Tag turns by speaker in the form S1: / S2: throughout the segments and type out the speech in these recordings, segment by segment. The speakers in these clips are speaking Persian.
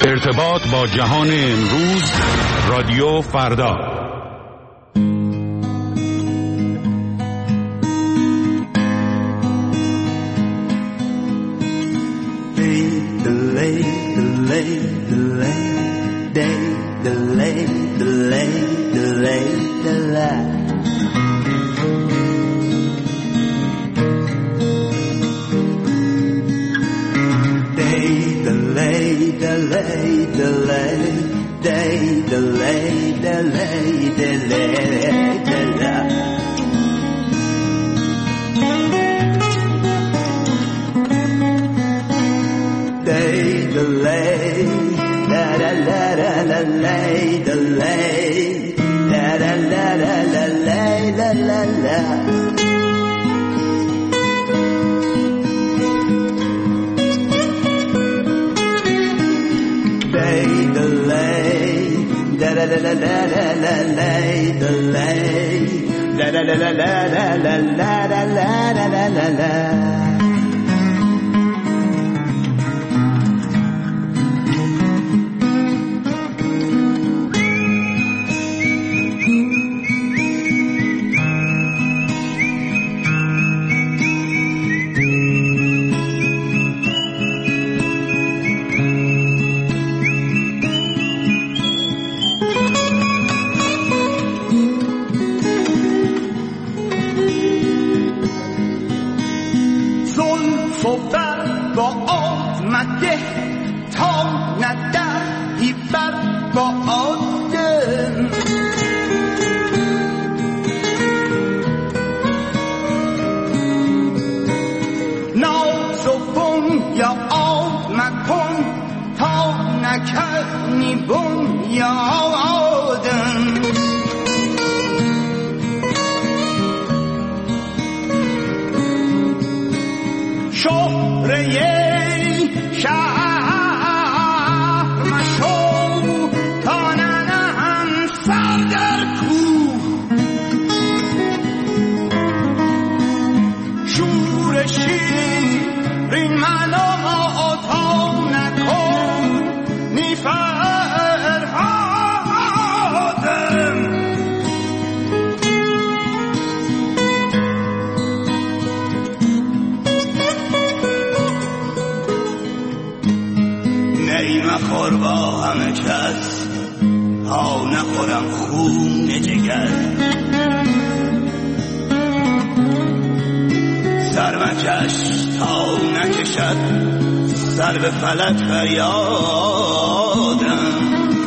S1: ارتباط با جهان امروز، رادیو فردا.
S2: سر به فلک فریادم،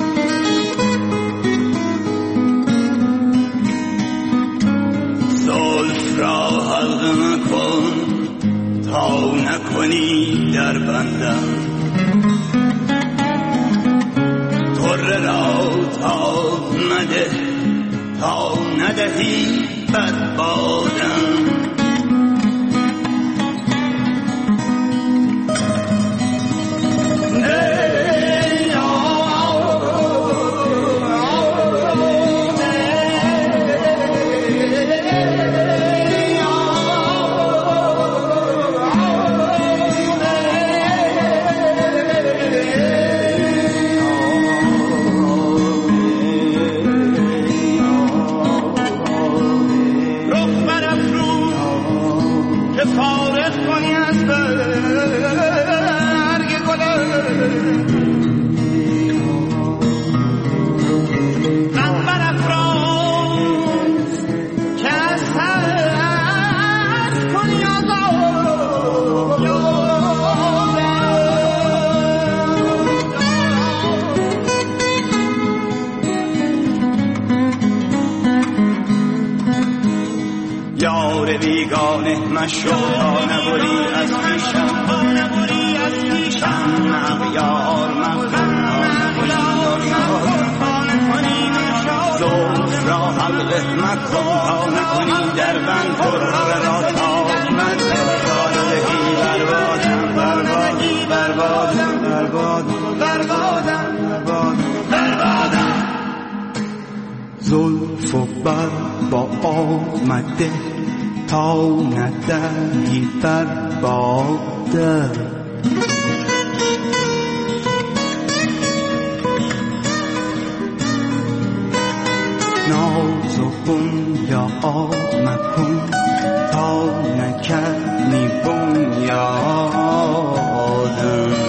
S2: زلف را حلقه مکن تا نکنی در بندم، طره را تا مده تا ندهی بر بادم. مشو تا نبری از پیشم مغیار زلف را حلقه مکن تا نکنی در بند، طره را تا مده تا ندهی بربادم. زلف و بر با آمده تا ندهی بر باده، یاد مکن تا نکردی بنیادم.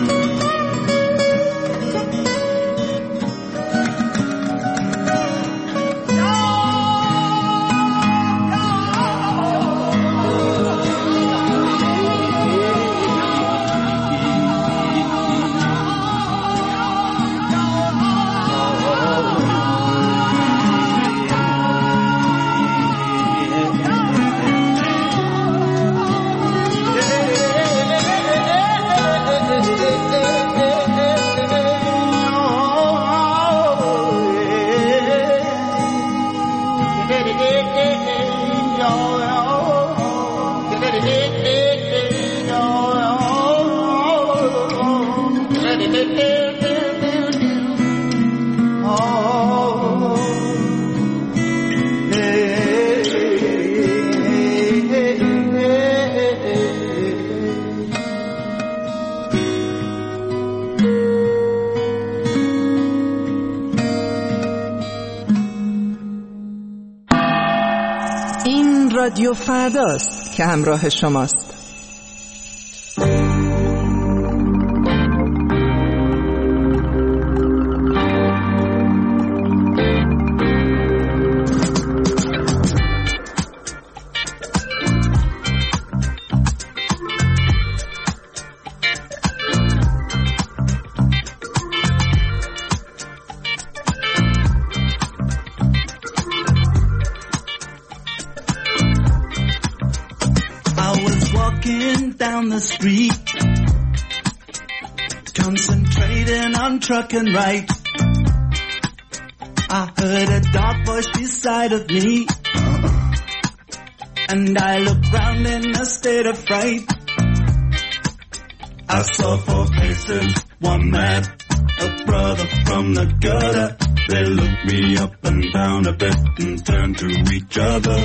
S3: رادیو فرداست که همراه شماست.
S2: Street, concentrating on truck and right. I heard a dark voice beside of me, and I looked round in a state of fright. I saw four faces, one man, a brother from the gutter. They looked me up and down a bit and turned to each other.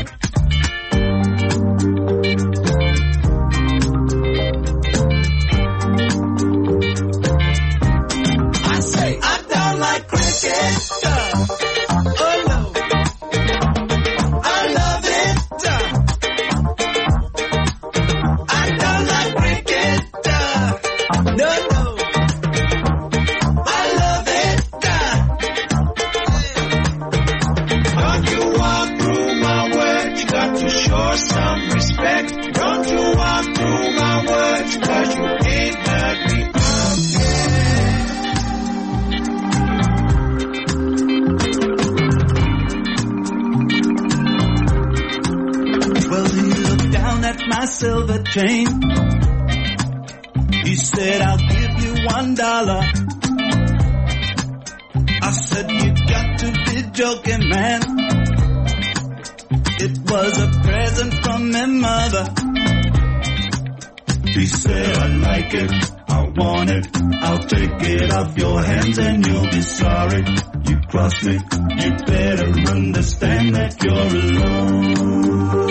S2: Silver chain. He said, I'll give you $1. I said, you got to be joking, man. It was a present from my mother. He said, I like it, I want it, I'll take it off your hands and you'll be sorry. You cross me, you better understand that you're alone.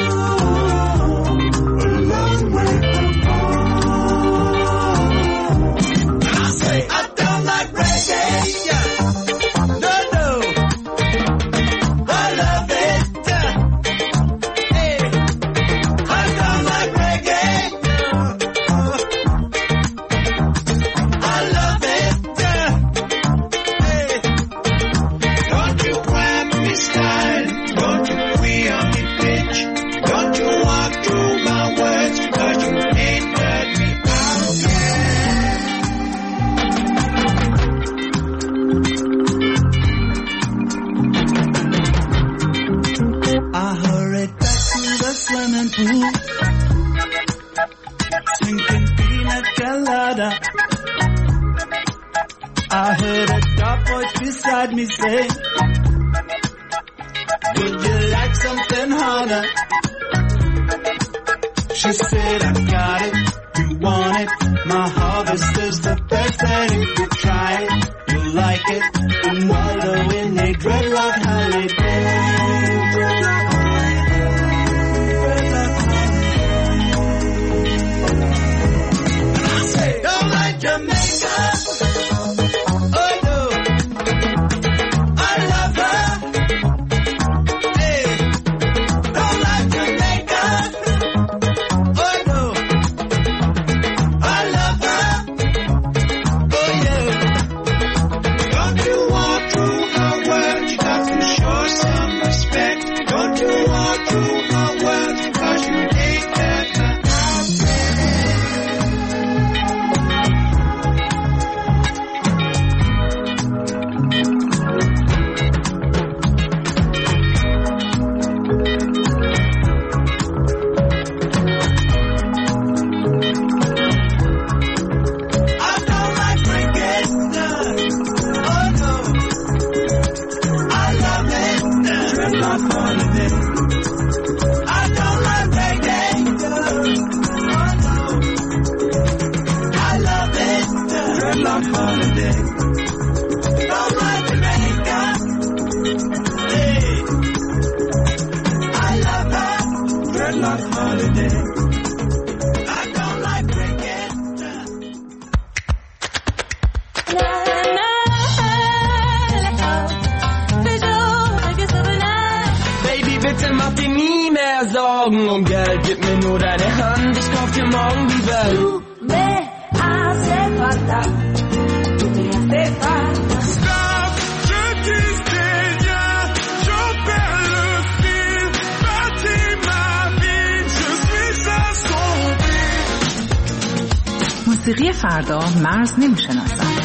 S2: Sinking pina colada. I heard a dark voice beside me say, would you like something harder? She said, I got it, you want it. My harvest is the best, and if you try it, you'll like it. And wallow in a dreadlock holiday. Jamaica, oh no, I love her. Hey, Don't like Jamaica. Hey, I love her dreadlock holiday. I don't like cricket.
S4: Baby, bitte mach dir nie mehr Sorgen um Geld. Gib mir nur deine Hand, ich kauf dir morgen die Welt.
S5: Tú me hace falta, tú me hace falta.
S2: Stop, je disdaigne, je perds le fil. Bâtis ma vie, je suis assombri.
S3: موسیقی فردا مرز نمیشناسد.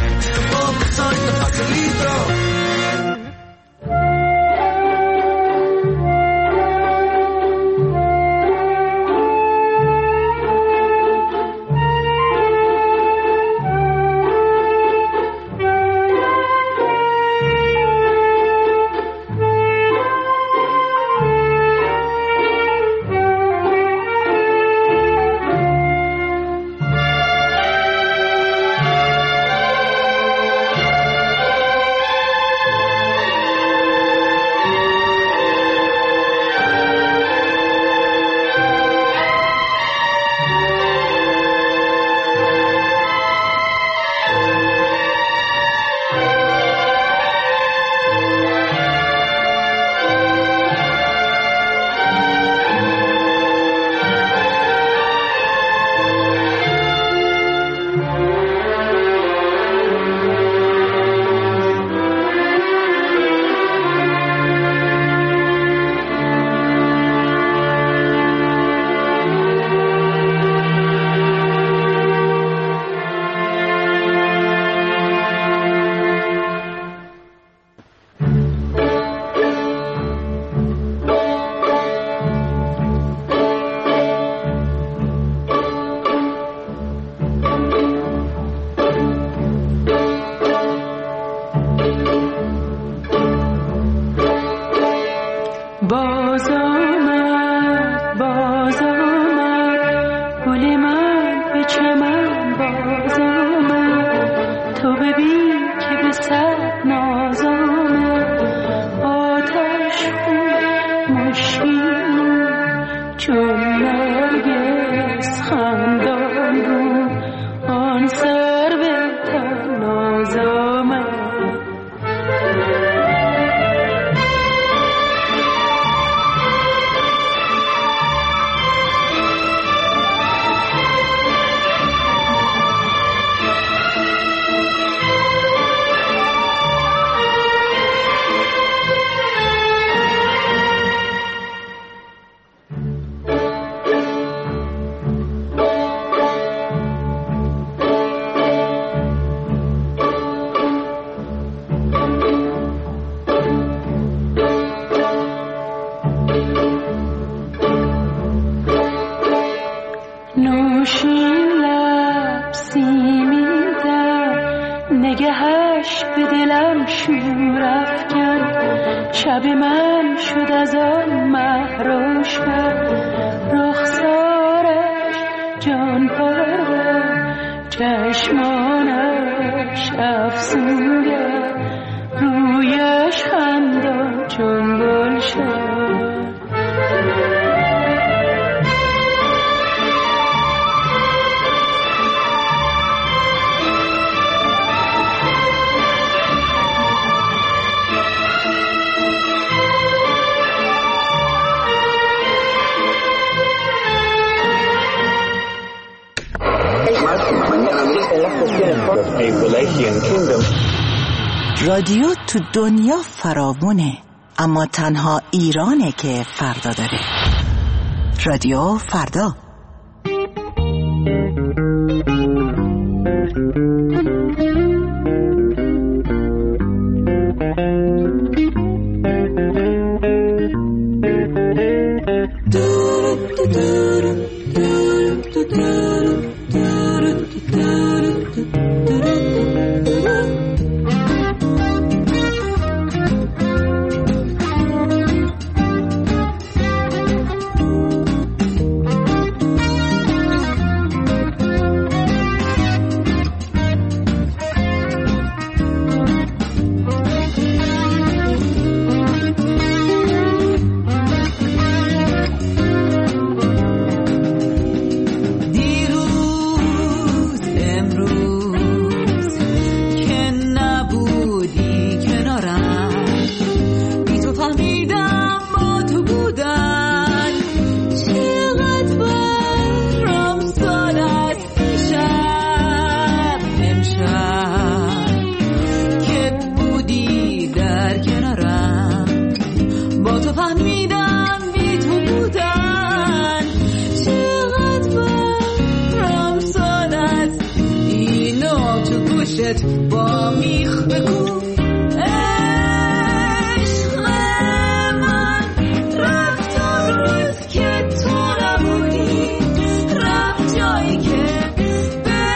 S3: رادیو تو دنیا فراوونه، اما تنها ایرانه که فردا داره. رادیو فردا.
S6: گوشت با میخ بکن. عشق من رفت آن روز که تو نبودی، رفت جایی که به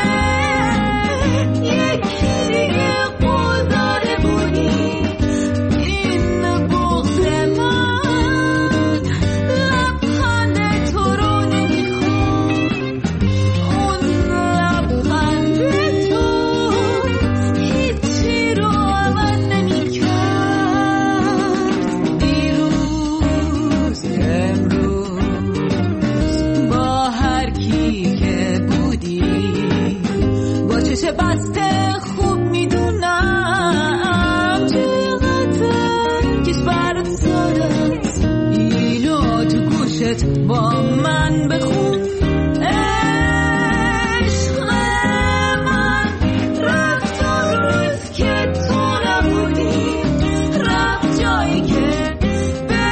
S6: یکی دیگه قول داده بودی. این بغض من لبخند تو رو نمیخواد، اون لبخند تو هیچی رو عمل نمیکرد. دیروز امروز با هر کی که بودی با چش بسته خوب میدونم چقدر کش برات سادت. اینو تو گوشت با من بخون. عشق من رفت آن روز که تو نبودی، رفت جایی که به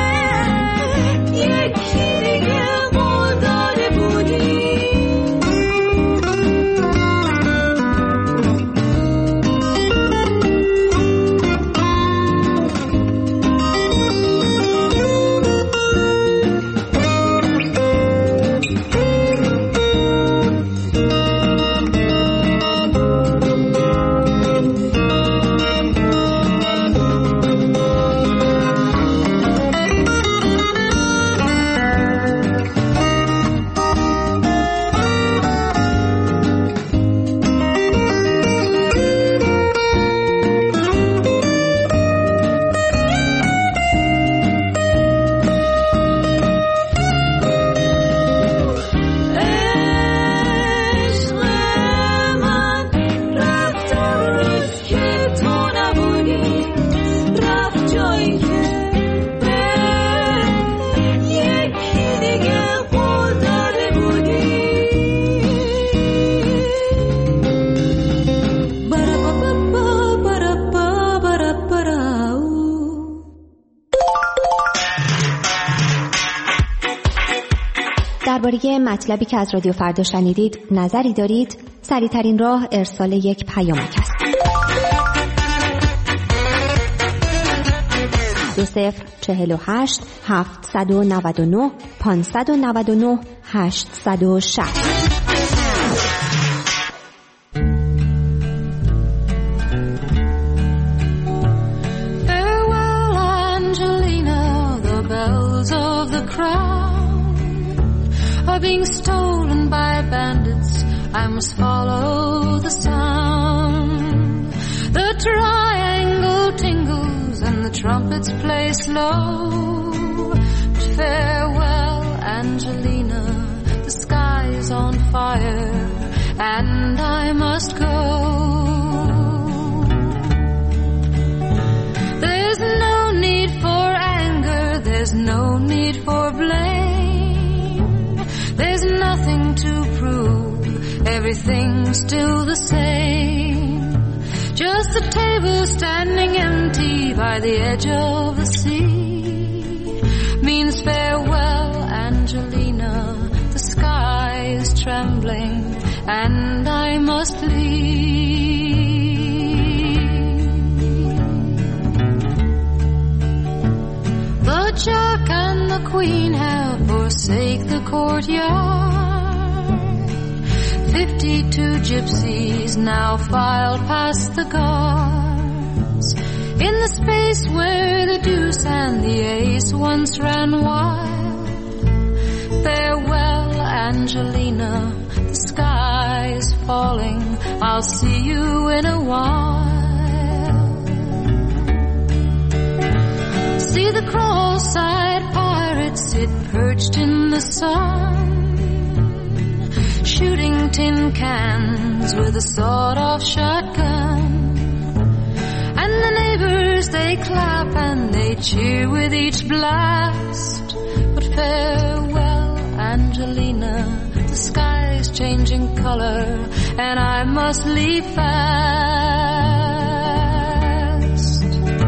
S6: یکی دیگه قول داده بودی.
S7: درباره مطلبی که از رادیو فردا شنیدید نظری دارید؟ سریع‌ترین راه ارسال یک پیامک است. 2048 799 599 860.
S8: Farewell, Angelina, the bells of the crown are being stolen by bandits. I must follow the sound. The triangle tingles and the trumpets play slow. But farewell, Angelina, the sky's on fire and I must go. There's no need for anger, there's no need for blame. There's nothing to prove, everything's still the same. Just a table standing empty by the edge of the sea means farewell, Angelina. The sky is trembling and I must leave. The Jack and the Queen have forsaken the courtyard. 52 gypsies now filed past the guards. In the space where the deuce and the ace once ran wild. Farewell, Angelina, the sky is falling. I'll see you in a while. See the cross-eyed pirates sit perched in the sun, shooting tin cans with a sawed-off shotgun. And the neighbors, they clap and they cheer with each blast. But farewell, Angelina, the sky's changing color and I must leave fast.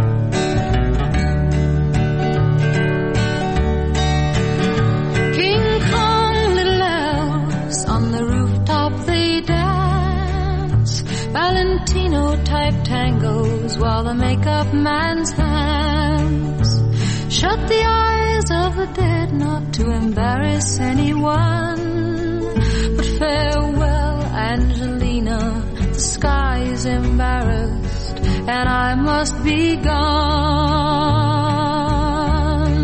S8: King Kong, little elves on the rooftop they dance. Valentino type tangos while the makeup man's hands shut the eyes of the dead not to embarrass anyone. But farewell, Angelina, the sky's embarrassed and I must be gone.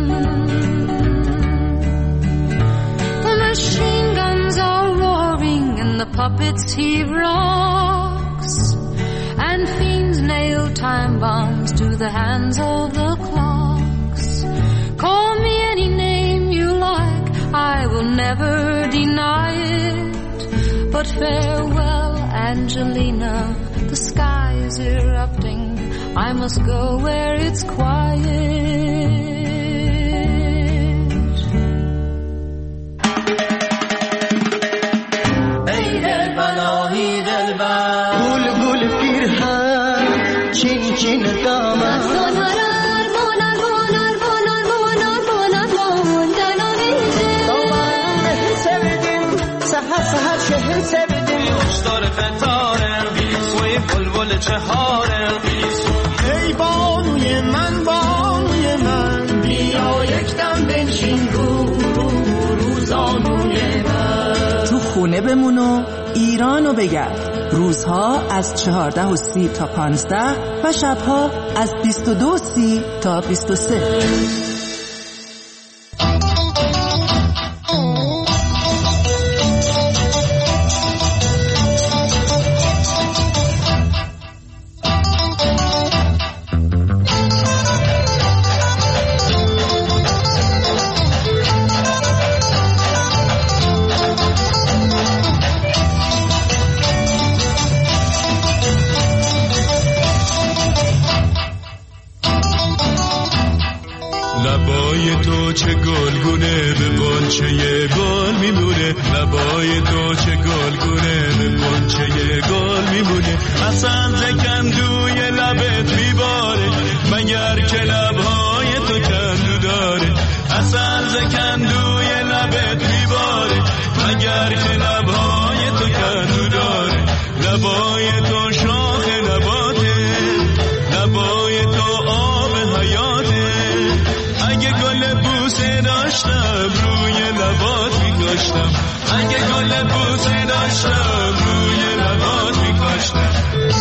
S8: The machine guns are roaring and the puppets heave rocks and fiends nail time bombs to the hands of the clocks. Call me any name you like, I will never deny it. But farewell, Angelina, the sky is erupting, I must go where it's quiet.
S4: Ey delbanahi delbar gul gul pirhan chin chin dama sonarar monar monar monar monar monar mondanavide daman sevdim sahar sahar şehir sevdim uçlar fetarem soy bulbul çeharem ey banuy man bia yekdam benşin روزانوی من
S3: تو خونه بمون و ایرانو بگرد. روزها از 14:30 تا 15 و شبها از 22:30 تا 23.
S2: لبای تو چه گلگونه به غنچه گل میمونه، لبای تو چه گلگونه به غنچه گل میمونه. اصلا زکندوی لبت میباره مگر که لبهای تو کندو داره. اصلا زکندوی لبت میباره مگر که لبهای تو کندو داره. لبای تو شاخ نباته، لبای تو آب حیاته. اگه گل بوسه داشتم روی لبات میکاشتم، اگه گل بوسه داشتم روی لبات میکاشتم.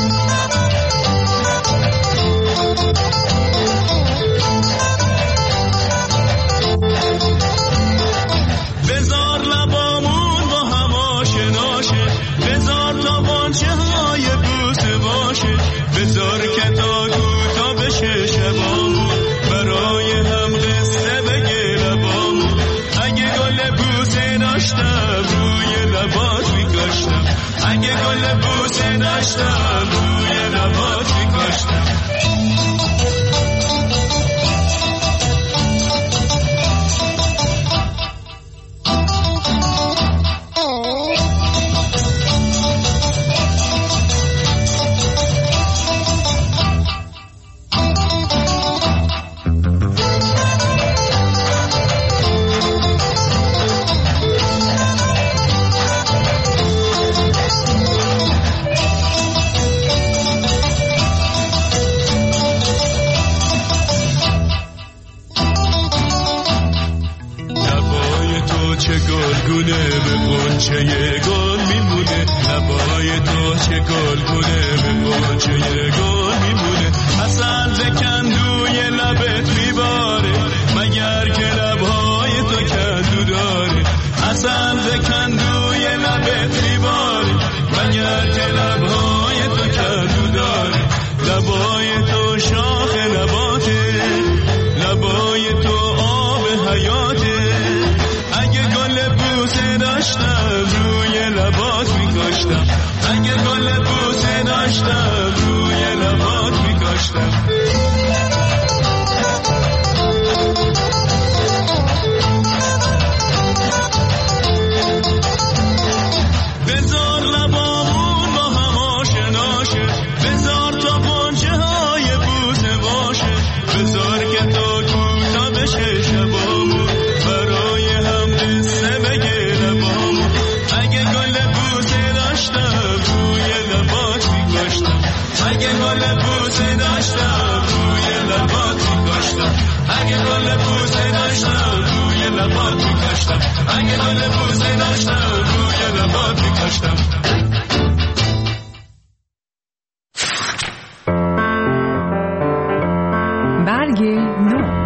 S2: بذار لبامون با هم آشناشه، بذار تا بانچه های بوسه باشه، بذار که تا کوتا بشه شبامون برای هم قصه بگه لبامون. اگه گل بوسه داشتم روی لبات میکاشتم، اگه گل بوسه داشتم روی لبات میکاشتم. چه گلگونه به غنچه گل میمونه، لبای تو چه گلگونه به غنچه گل میمونه. اصل زکندوی لبت میباره مگر که لبهای تو کندو داره. اصل زکندوی لبت میباره مگر که لبهای تو کندو داره. لبای تو شاخ نباته، لبای تو آب حیاته. اگه گل بوسه داشتم روی لبات میکاشتم، اگه گل بوسه داشتم روی لبات میکاشتم. بذار لبامون با هم آشناشه، بذار تا پنچه های بوسه باشه، بذار که تا کوتا بشه شبامون برای هم قصه بگه لبامون. اگه گل بوسه داشتم روی لبات کاشتم اگه گل بوسه داشتم روی لباتو کاشتم اگه گل بوسه داشتم روی لباتو کاشتم اگه گل بوسه داشتم روی لباتو کاشتم.
S3: برگ نو.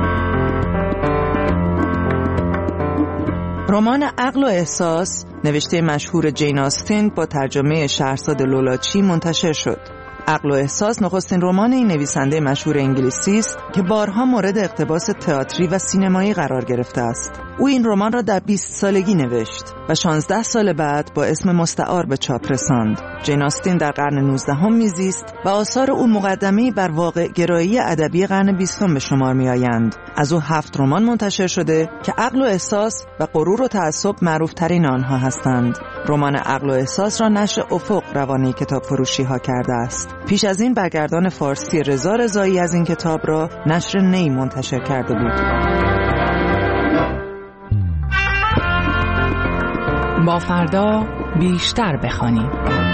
S3: رمان عقل و احساس نوشته مشهور جین آستین با ترجمه شهرزاد لولاچی منتشر شد. عقل و احساس نخستین رمان این نویسنده مشهور انگلیسی است که بارها مورد اقتباس تئاتری و سینمایی قرار گرفته است. او این رمان را در 20 سالگی نوشت و 16 سال بعد با اسم مستعار به چاپ رساند. جین آستین در قرن 19 میزیست و آثار او مقدمه‌ای بر واقع گرایی ادبی قرن 20 به شمار میآیند. از او 7 رمان منتشر شده که عقل و احساس و غرور و تعصب معروف‌ترین آنها هستند. رمان عقل و احساس را نشر افق روانه کتاب فروشی ها کرده است. پیش از این برگردان فارسی رضا رضایی از این کتاب را نشر نی منتشر کرده بود.
S9: با فردا بیشتر بخوانیم.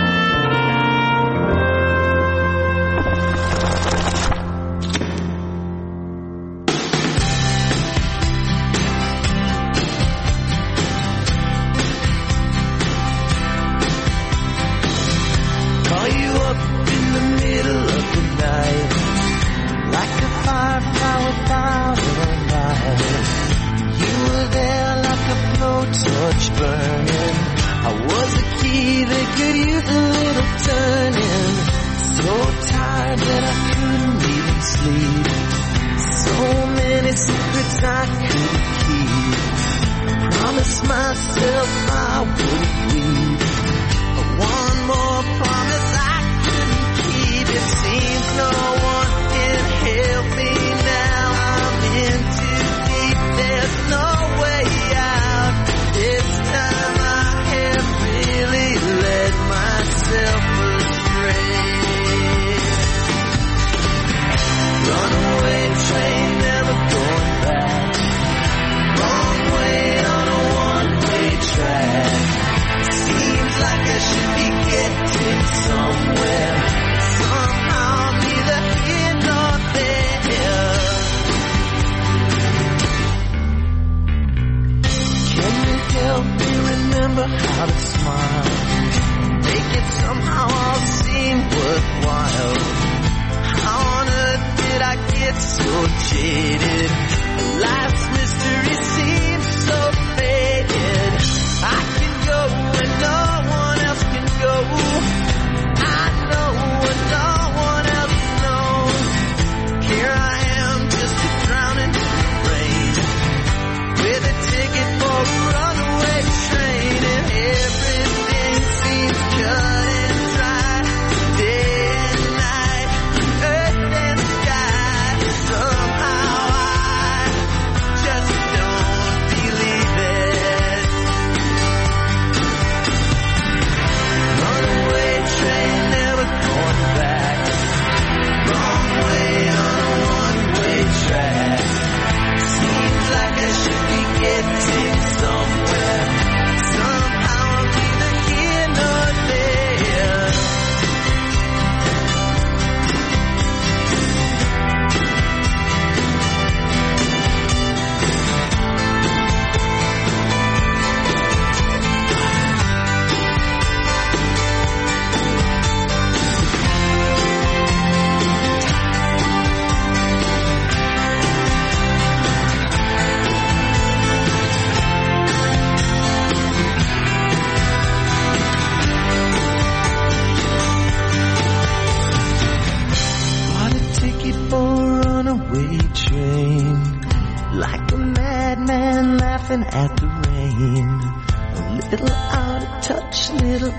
S10: At the rain, a little out of touch, little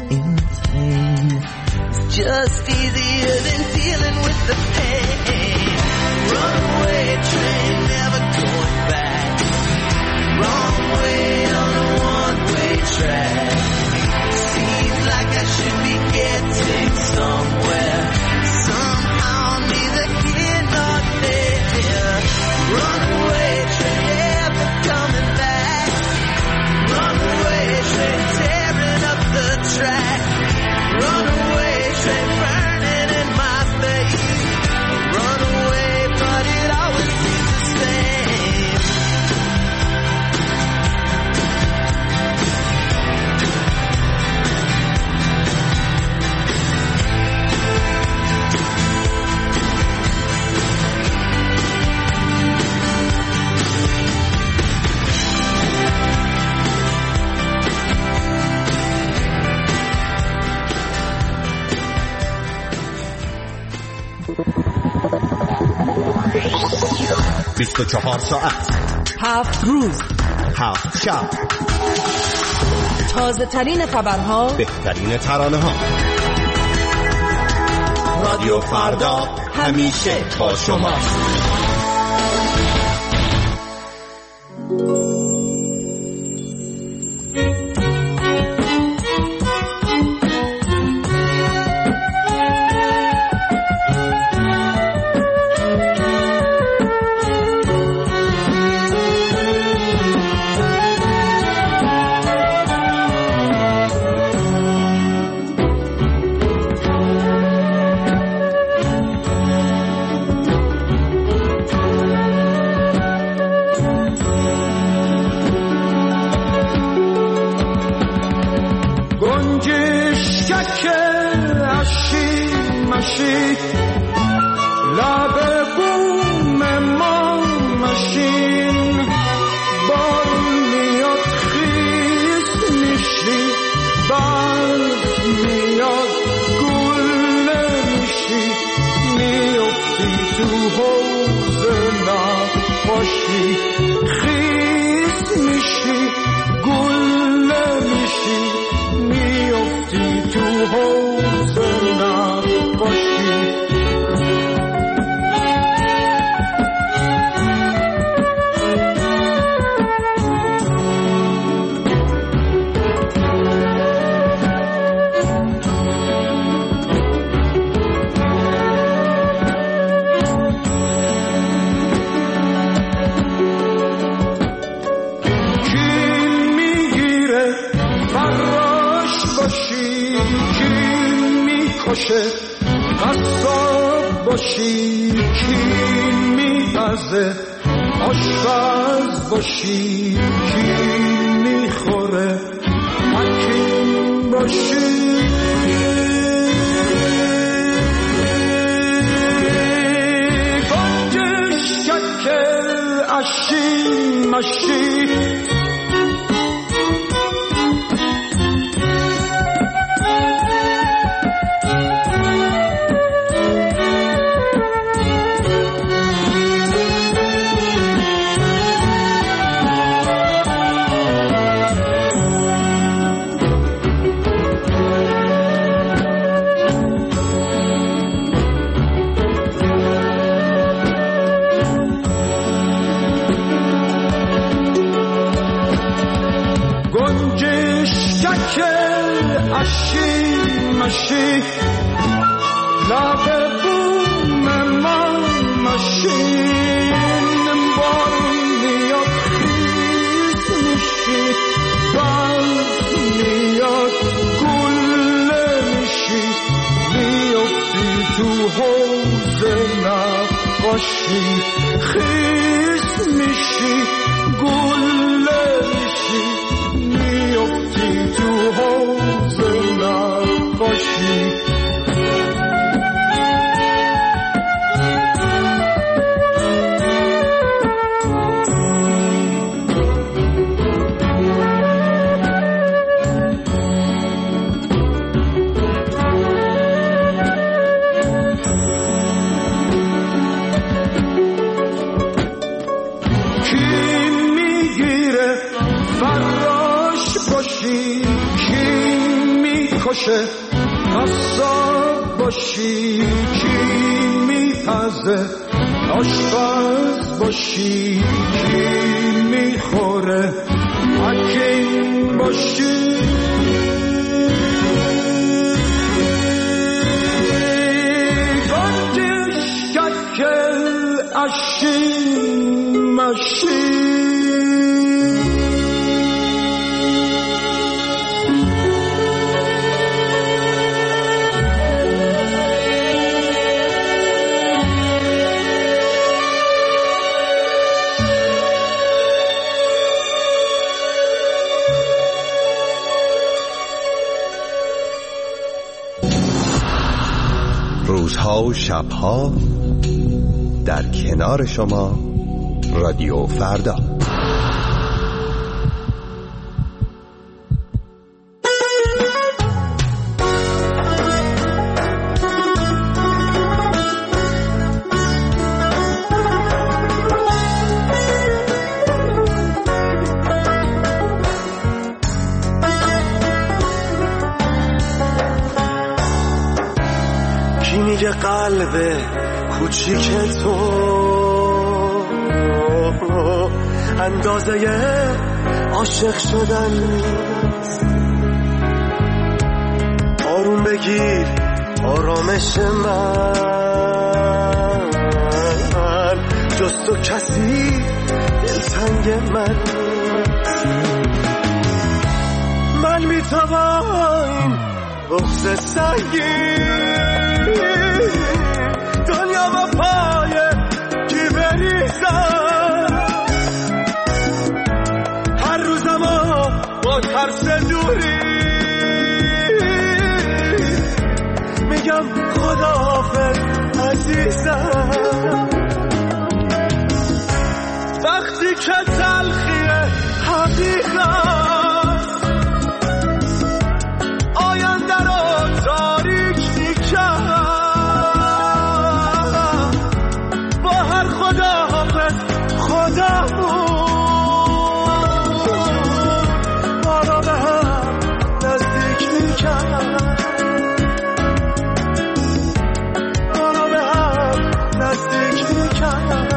S10: insane. It's just easier than dealing with the pain. Runaway train, never going back. Wrong way on a one-way track. Seems like I should be getting somewhere. Somehow neither here nor there. Runaway train, never coming back. Runaway train tearing up the track. Runaway train burning
S1: 24 ساعت،
S3: 7 روز،
S1: 7 شب،
S3: تازه ترین خبرها،
S1: بهترین ترانه ها. رادیو فردا همیشه با شما.
S11: قصاب باشی کین میپزه، آشپز باشی کین میخوره، حکیم باشی گنجش ککل اشی مشی. مشی لب بوم من مشین، بارون میاد خیز میشی، برف میاد گله میشی، میافتی تو حوض نقاشی، خیز میشی گله میشی، میافتی تو حوض نقاشی. قصاب باشی کی میپزه، آشپز باشی کی میخوره، حکیم باشی گنجش ککل اشی مشی.
S12: روزها و شبها در کنار شما، رادیو فردا.
S11: کی میگه قلب کوچیک تو اندازه عاشق شدن نیست؟ آروم بگیر آرامش من، جز تو کسی دلتنگ من نیست. من بی تو با این بغض سنگین دنیا با پای کی بریزم، هر روزمو با ترس دوری میگم خداحافظ عزیزم. وقتی که تلخی حقیقت آینده رو تاریک میکرد، با هر خداحافظ خدامون ما را به هم نزدیک میکرد، ما را به هم نزدیک میکرد.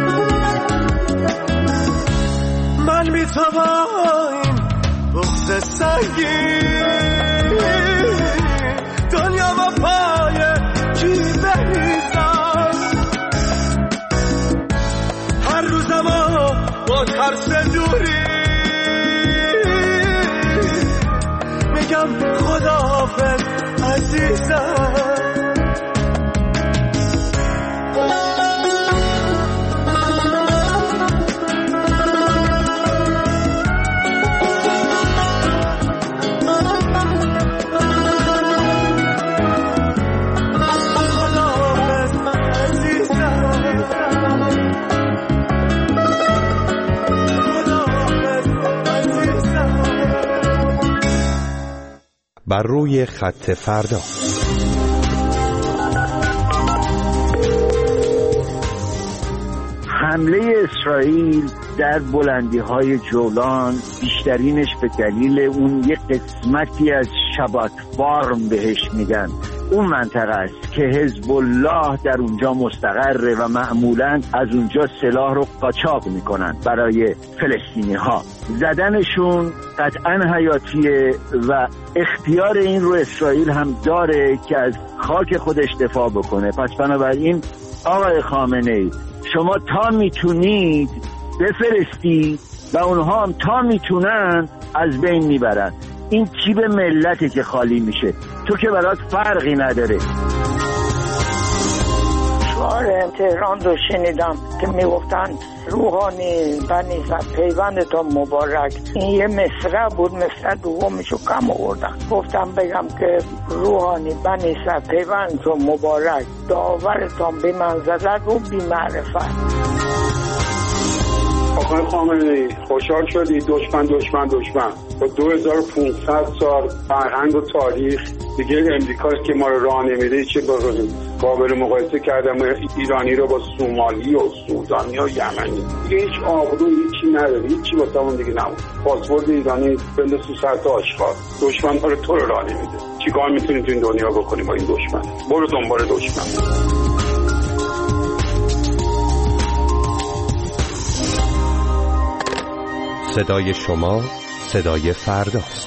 S11: من بی تو با این بغض سنگین دنیا با پای کی بریزم، هر روزمو با ترس دوری میگم خداحافظ عزیزم.
S12: بر روی خط فردا.
S13: حمله اسرائیل در بلندی‌های جولان بیشترینش به دلیل اون یک قسمتی از شبات فارم بهش میگن، اون منطقه است که حزب الله در اونجا مستقره و معمولاً از اونجا سلاح رو قاچاق میکنن برای فلسطینی ها. زدنشون قطعاً حیاتیه و اختیار این رو اسرائیل هم داره که از خاک خودش دفاع بکنه. پس بنابراین آقای خامنه‌ای شما تا میتونید بفرستید و اونها هم تا میتونن از بین میبرن. این جیب ملته که خالی میشه، تو که برات فرقی نداره.
S14: شعار تهران رو شنیدم که میگفتن روحانی بنی پیوند تا مبارک. این یه مصرع بود، مصرع دومشو کم آوردن، گفتم بگم که روحانی بنی پیوند تا مبارک، داورتان بی منزلت و بی معرفت.
S15: آقای خامنه‌ای خوشحال شدی دشمن با 2500 سال فرهنگ و تاریخ دیگه امریکاست که ما رو راه نمیده. چه قابل مقایسه کردم ایرانی رو با سومالی و سودانی و یمنی، دیگه هیچ آبرو هیچی نداره، هیچی واسه اون دیگه نمون. پاسپورت ایرانی بنده 300 تا آشغال، دشمن ها رو تو رو راه نمیده. چیکار میتونی تو این دنیا بکنی با این دشمن؟ برو دنبال دشمن.
S12: صدای شما صدای فرداست.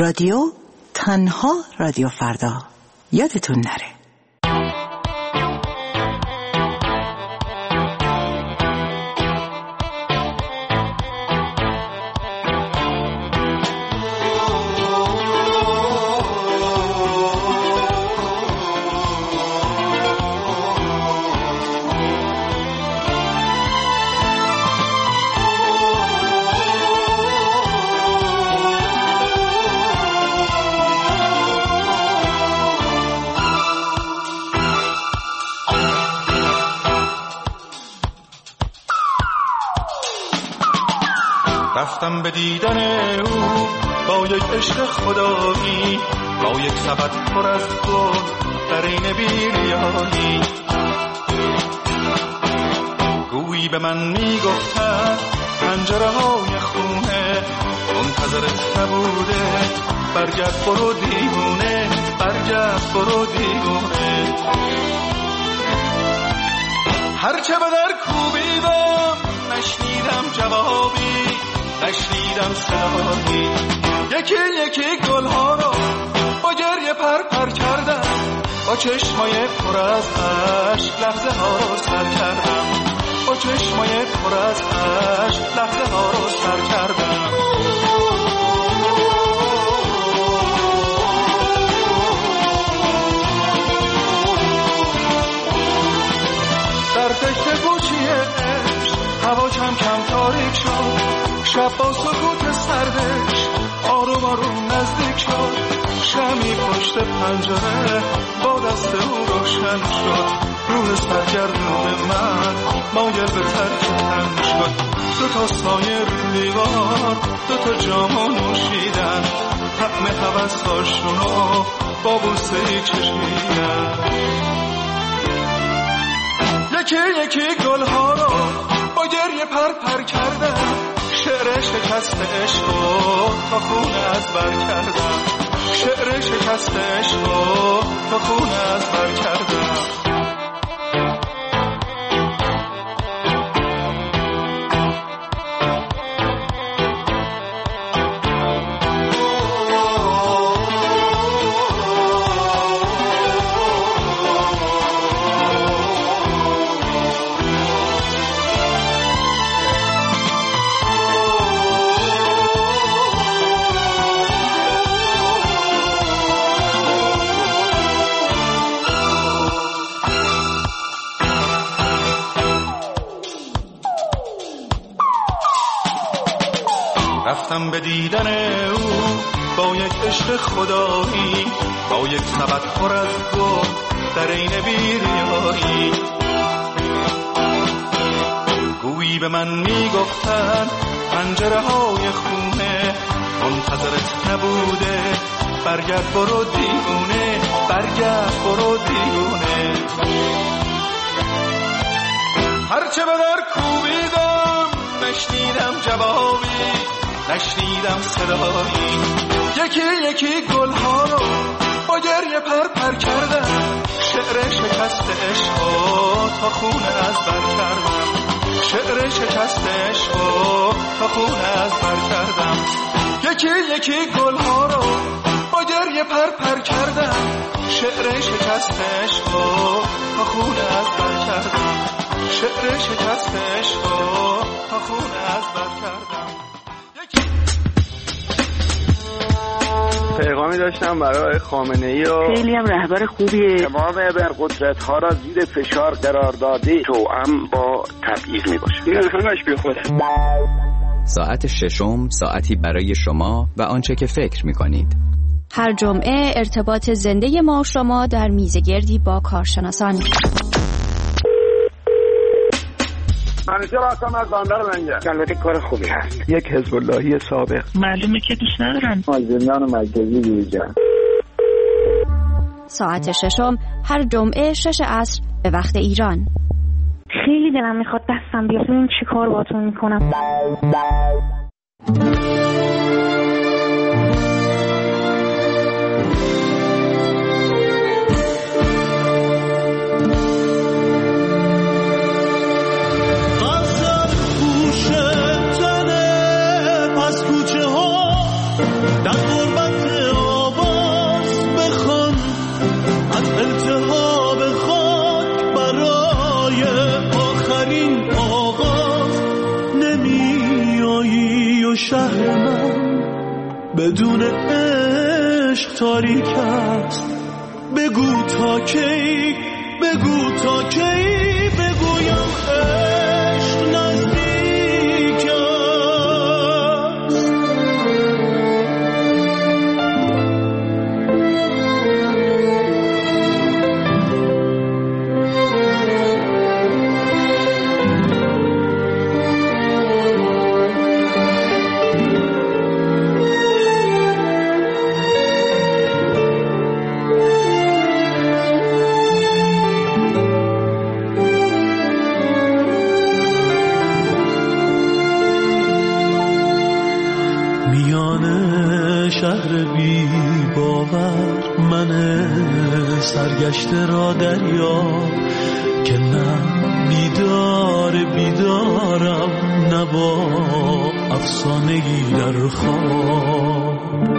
S16: رادیو تنها رادیو فردا، یادتون نره.
S17: رفتم به دیدن او با یک عشق خدایی، با یک سبد پر از گل در این بی‌ریایی. گویی به من میگفتن پنجره های خونه منتظرت نبوده، برگرد برو دیوونه، برگرد برو دیوونه. هرچه به در کوبیدم نشنیدم جوابی، نشنیدم صدایی. یکی یکی گلها رو با گریه پر کردم، با چشمای پر از اشک لحظه ها رو سر کردم، با چشمای پر از اشک لحظه ها رو سر کردم. در تکه گوشی عشق هوا کم کم تاریک شد، شب با سکوت سردش آروم آروم نزدیک شد. شمی پشت پنجره با دست او روشن شد، روح سرگردون من مایل به ترک تن شد. دو تا سایه رو دیوار، دو تا جامو نوشیدن، طعم هوس‌هاشونو با بوسه‌ای چشیدن. یکی یکی گلها رو با گریه پر کردم، شعر شکست عشقو تا خون از بر کردم، شعر شکست عشقو تا خون از بر کردم. رفتم به دیدن او با یک عشق خدایی، با یک سبد پر از گل در این بی‌ریایی. گویی به من میگفتن پنجره های خونه منتظرت نبوده، برگرد برو دیوونه، برگرد برو دیوونه. هرچه به در کوبیدم نشنیدم جوابی، نشنیدم صدایی. یکی یکی گلها رو با گریه پر کردم، شعر شکست عشقو تا خون از بر کردم، شعر شکست عشقو تا خون از بر کردم. یکی یکی گلها رو با گریه پر کردم، شعر شکست عشقو تا خون از بر کردم، شعر شکست عشقو تا خون از بر کردم.
S18: پیغامی داشتم برای خامنه‌ای و
S13: خیلی هم رهبر خوبیه، تمام ابرقدرت‌ها را زیر فشار قرار داده، توأم با تبعیض میباشه. این همش بی خوده.
S19: ساعت ششم، ساعتی برای شما و آنچه که فکر می‌کنید.
S7: هر جمعه ارتباط زنده ما و شما در میزگردی با کارشناسان.
S15: منیشه راستم از باندر منگه.
S13: البته کار خوبی هست.
S18: یک حزب اللهی سابق.
S13: معلومه که دوست ندارن مازندران مرکزی بیرجن.
S7: ساعت ششم هر جمعه 6 عصر به وقت ایران.
S20: خیلی دلم میخواد دستم بیاد ببینم چی کار باهاتون میکنم.
S11: در غربت شهر من بدون عشق تاریک است. بگو تا کی، بگو تا کی بگویم عشق نزدیک است. شهر بی باور من سرگشته را دریا که نه بیدارم نه با افسانگی در خواب.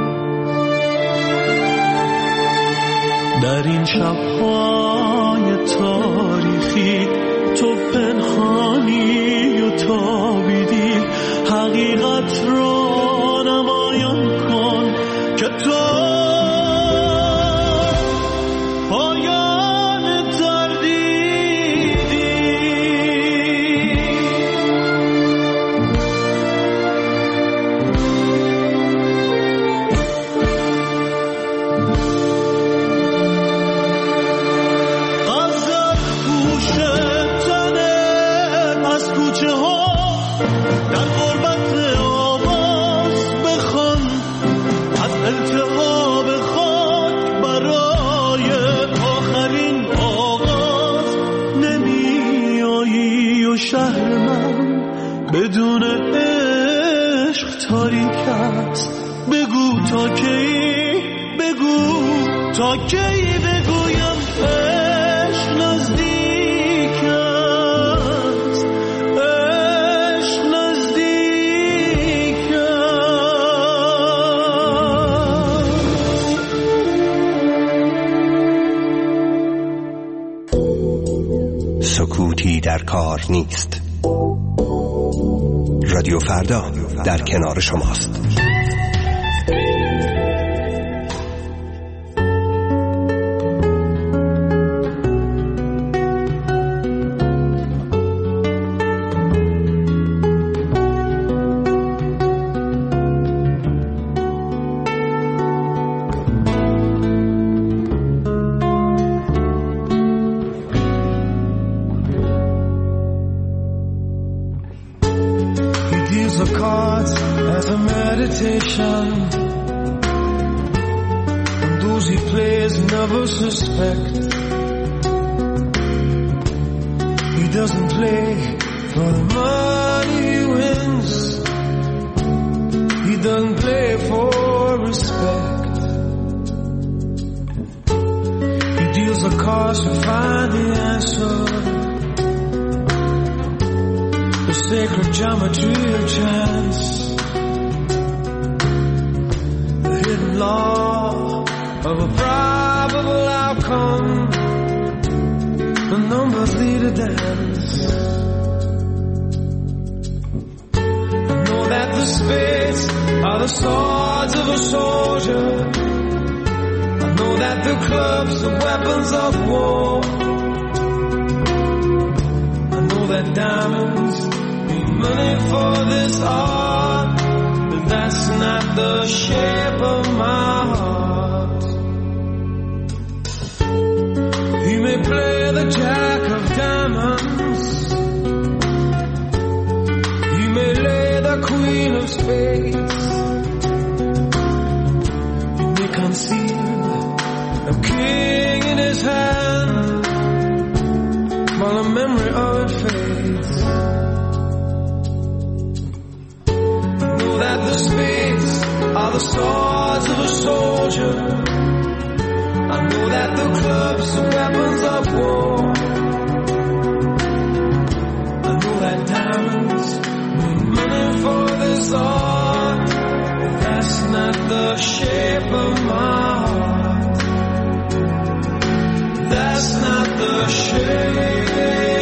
S11: در این شب‌های تاریخی تو پنهانی و تابیدی، حقیقت را نمایان کن که تو پایان تردیدی. غزل گوش تنه از کوچه ها در غربت آواز بخوان، از التهاب خاک برای آخرین آغاز نمی آیی و شهر من بدون عشق تاریک است. بگو تا کی، بگو تا کی بگویم عشق نزدیک است. عشق نزدیک است.
S12: سکوتی در کار نیست. رادیو فردا در کنار شماست.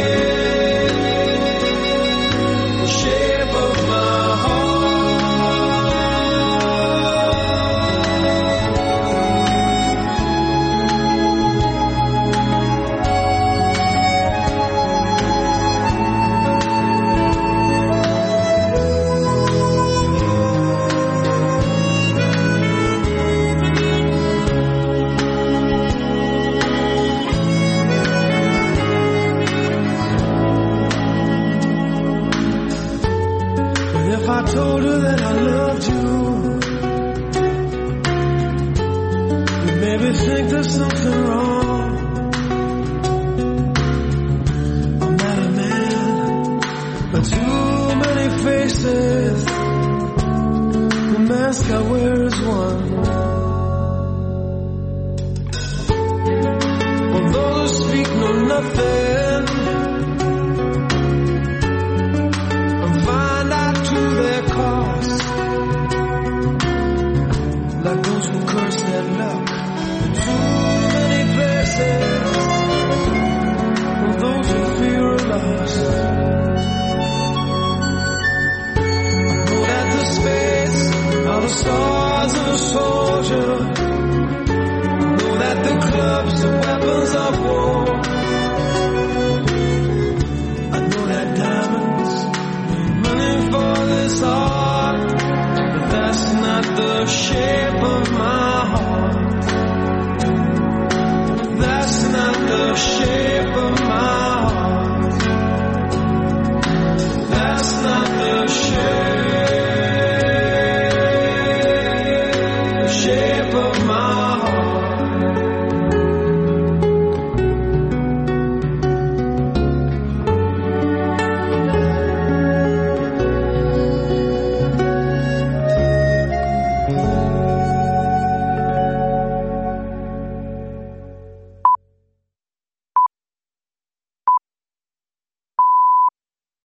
S11: Shape of my heart.
S21: told her that I loved you, you made me think there's something wrong. I'm not a man, but too many faces. The mask I wear is one. Although they speak know nothing and find out to their cost, like those who curse their luck in too many places, and those who fear a loss. I know that the space are the stars of a soldier. I know that the clubs are